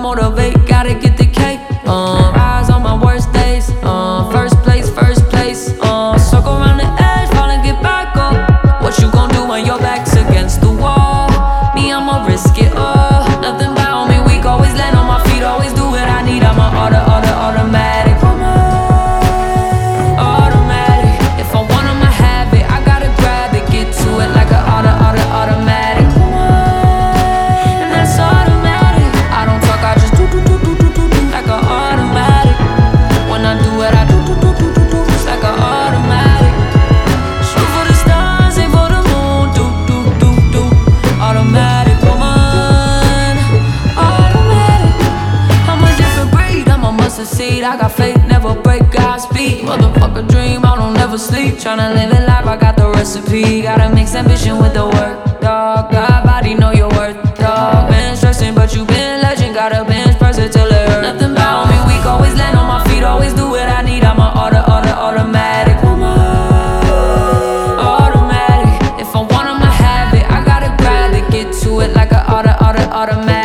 motivate, gotta get the cake. Rise on my worst days. First place, first place. Circle around the edge, fall and get back up. What you gon' do when your back's against the wall? Me, I'ma risk it all. Nothing about me weak, always land on my feet, always do what I need. I'm a automatic. Automatic. If I want 'em, I have it. I gotta grab it, get to it like a automatic. And that's automatic. I don't talk, I just do like a automatic. When I do it, I do it's like a automatic. Shoot for the stars, aim for the moon, do. Automatic woman, automatic. I'm a different breed, I'm a mustard seed. I got faith, never break, Godspeed. Motherfucker dream, I don't ever sleep. Tryna live it life, I got the recipe. Gotta mix ambition with the work, dog. God body, know your worth, dog. Been stressing, but you been legend. Gotta bench press it till it hurt. Nothing about me weak, always land on my feet, always do what I need. I'm a automatic woman, automatic. If I want 'em, I have it. I gotta grab it, get to it like a automatic.